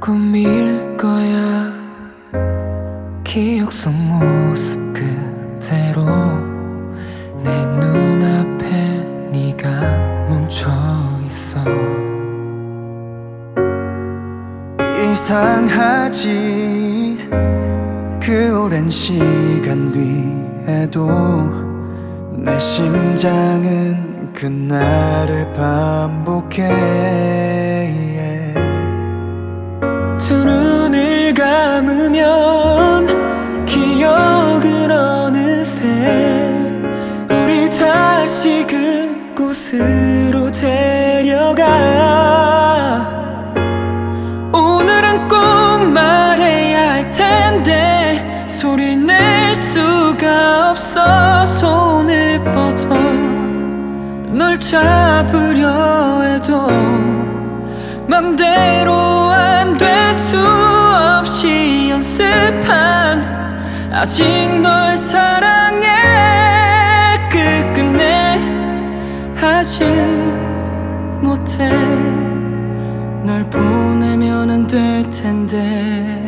꿈일 거야. 기억 속 모습 그대로 내 눈앞에 네가 멈춰 있어. 이상하지, 그 오랜 시간 뒤에도 내 심장은 그날을 반복해. 두 눈을 감으면 기억은 어느새 우릴 다시 그곳으로 데려가. 오늘은 꼭 말해야 할 텐데 소리를 낼 수가 없어. 손을 뻗어 널 잡으려 해도 맘대로 안 될 수 없이 연습한 아직 널 사랑해 끝끝내 하지 못해. 널 보내면 안 될 텐데.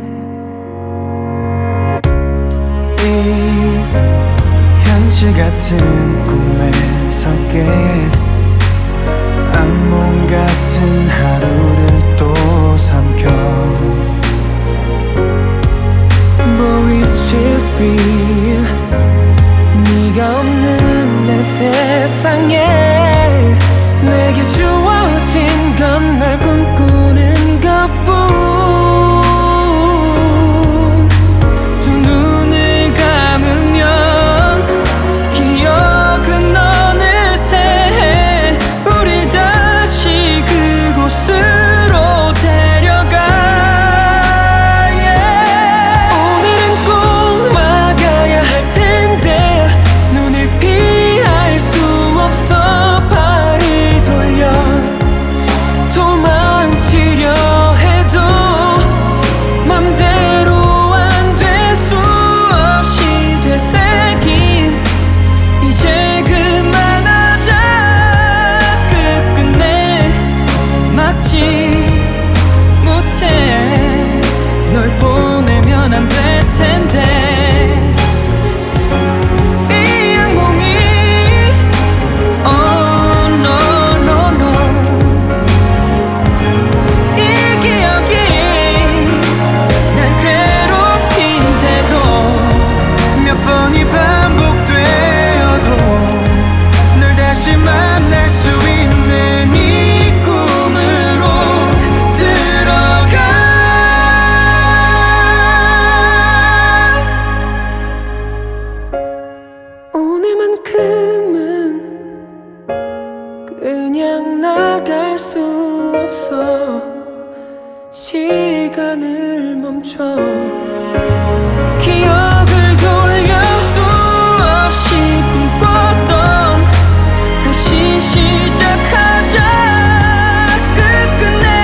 이 현실 같은 꿈에서 깬 악몽 같은 하루를 또 삼켜. But which is real? 네가 없는 내 세상에 내게 주어진 건 날 꿈꾸는 것뿐. 두 눈을 감으면 기억은 어느새 우릴 다시 그곳으로 데려가. 오늘은 꼭 막아야 할 텐데 눈을 피할 수 없어. 발을 돌려 도망치려 해도 맘대로 안 될 수 없이 되새긴 이제 그만하자 끝끝내 막지 못해. 널 보내면 안 될 텐데. 이 악몽이 Oh no no no. 이 기억이 날 괴롭힌대도 몇 번이 반복되어도 널 다시 만날 수 있는 이 꿈으로 들어가. 오늘만큼은 그냥 나갈 수 없어. 시간을 멈춰 기억을 돌려 수 없이 꿈꿨던 다시 시작하자 끝끝내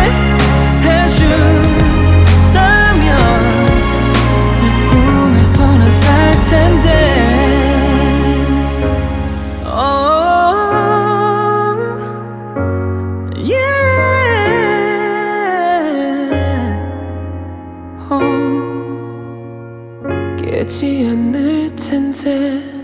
해준다면 이 꿈에서 난 살 텐데. 깨지 않을 텐데.